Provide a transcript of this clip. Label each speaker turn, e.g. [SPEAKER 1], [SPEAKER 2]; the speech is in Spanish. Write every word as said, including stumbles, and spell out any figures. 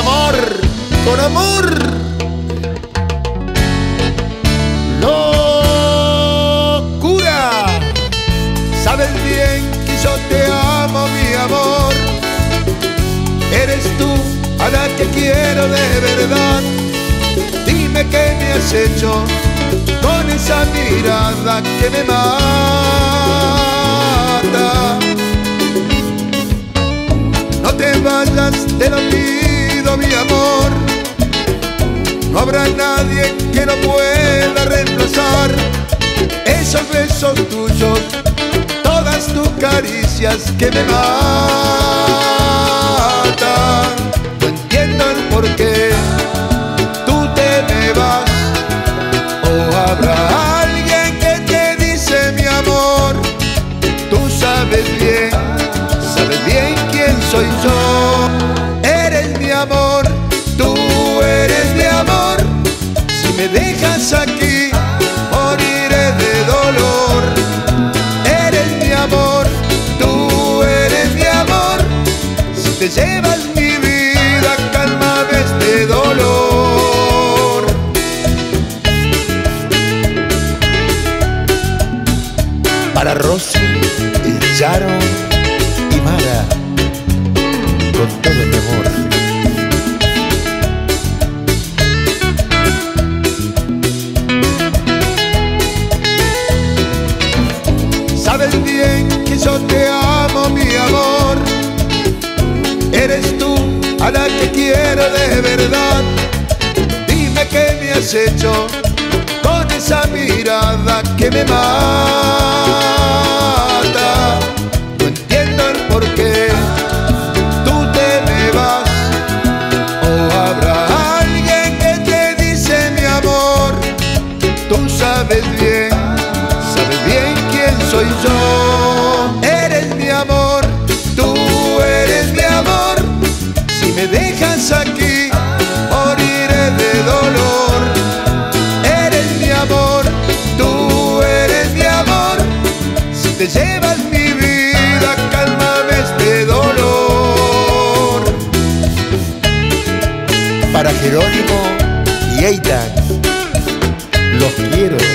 [SPEAKER 1] amor, con amor. Locura, sabes bien que yo te amo, mi amor. Eres tú a la que quiero de verdad. Dime qué me has hecho con esa mirada que me mata. No te vayas, te lo pido, mi amor. No habrá nadie que no pueda reemplazar esos besos tuyos, todas tus caricias que me matan. No entiendo el por qué tú te me vas. ¿O habrá alguien que te dice, mi amor? Tú sabes bien, sabes bien quién soy yo. Eres mi amor, tú eres mi amor. Si me dejas aquí, moriré de dolor. Eres mi amor, tú eres mi amor. Si te llevas mi vida, cálmame este dolor. Para Rosy, Charo y Mara, con todo mi amor. Sabes bien que yo te amo, mi amor. Eres tú a la que quiero de verdad. Dime qué me has hecho con esa mirada que me mata. No entiendo el por qué tú te me vas. ¿O habrá alguien que te dice, mi amor? Tú sabes bien, sabes bien quién soy yo. Eres mi amor, tú eres mi amor. Si me dejas aquí, moriré de dolor. Eres mi amor, tú eres mi amor. Si te llevas mi vida, cálmame este dolor. Para Jerónimo y Eitan, los quiero.